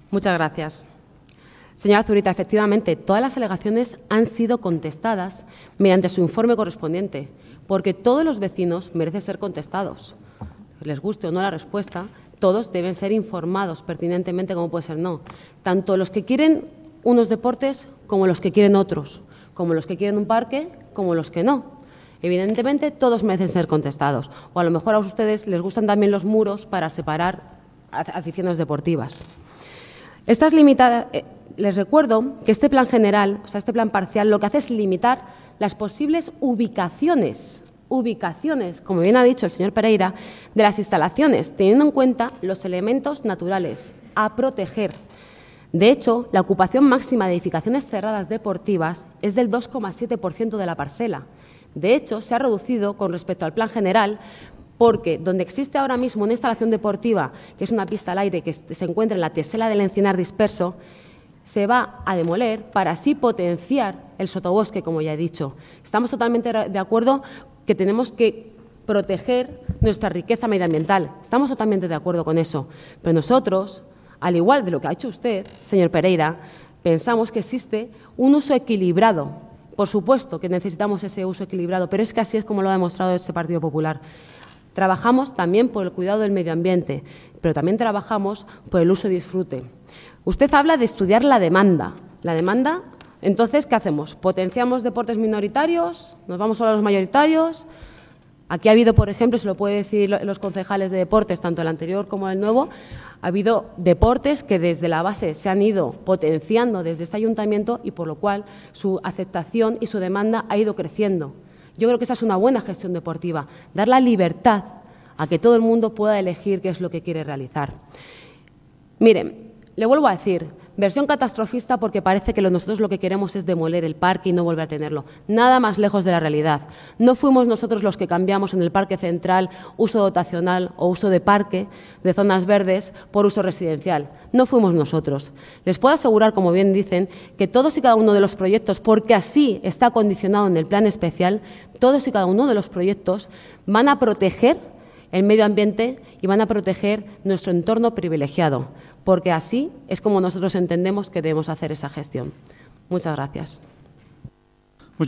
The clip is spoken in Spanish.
Muchas gracias. Señora Zurita, efectivamente, todas las alegaciones han sido contestadas mediante su informe correspondiente, porque todos los vecinos merecen ser contestados. Les guste o no la respuesta, todos deben ser informados pertinentemente, como puede ser no. Tanto los que quieren unos deportes como los que quieren otros, como los que quieren un parque como los que no. Evidentemente, todos merecen ser contestados. O a lo mejor a ustedes les gustan también los muros para separar aficiones deportivas. Estas limitadas, les recuerdo que este plan general, o sea, este plan parcial, lo que hace es limitar las posibles ubicaciones, como bien ha dicho el señor Pereira, de las instalaciones, teniendo en cuenta los elementos naturales a proteger. De hecho, la ocupación máxima de edificaciones cerradas deportivas es del 2,7% de la parcela. De hecho, se ha reducido con respecto al plan general porque donde existe ahora mismo una instalación deportiva, que es una pista al aire que se encuentra en la tesela del encinar disperso, se va a demoler para así potenciar el sotobosque, como ya he dicho. Estamos totalmente de acuerdo que tenemos que proteger nuestra riqueza medioambiental. Estamos totalmente de acuerdo con eso. Pero nosotros, al igual de lo que ha hecho usted, señor Pereira, pensamos que existe un uso equilibrado. Por supuesto que necesitamos ese uso equilibrado, pero es que así es como lo ha demostrado este Partido Popular. Trabajamos también por el cuidado del medio ambiente, pero también trabajamos por el uso y disfrute. Usted habla de estudiar la demanda. La demanda, entonces, ¿qué hacemos? ¿Potenciamos deportes minoritarios? ¿Nos vamos solo a los mayoritarios? Aquí ha habido, por ejemplo, se lo puede decir los concejales de deportes, tanto el anterior como el nuevo, ha habido deportes que desde la base se han ido potenciando desde este ayuntamiento y por lo cual su aceptación y su demanda ha ido creciendo. Yo creo que esa es una buena gestión deportiva, dar la libertad a que todo el mundo pueda elegir qué es lo que quiere realizar. Miren, le vuelvo a decir, versión catastrofista porque parece que nosotros lo que queremos es demoler el parque y no volver a tenerlo. Nada más lejos de la realidad. No fuimos nosotros los que cambiamos en el Parque Central uso dotacional o uso de parque de zonas verdes por uso residencial. No fuimos nosotros. Les puedo asegurar, como bien dicen, que todos y cada uno de los proyectos, porque así está condicionado en el plan especial, todos y cada uno de los proyectos van a proteger el medio ambiente y van a proteger nuestro entorno privilegiado, porque así es como nosotros entendemos que debemos hacer esa gestión. Muchas gracias.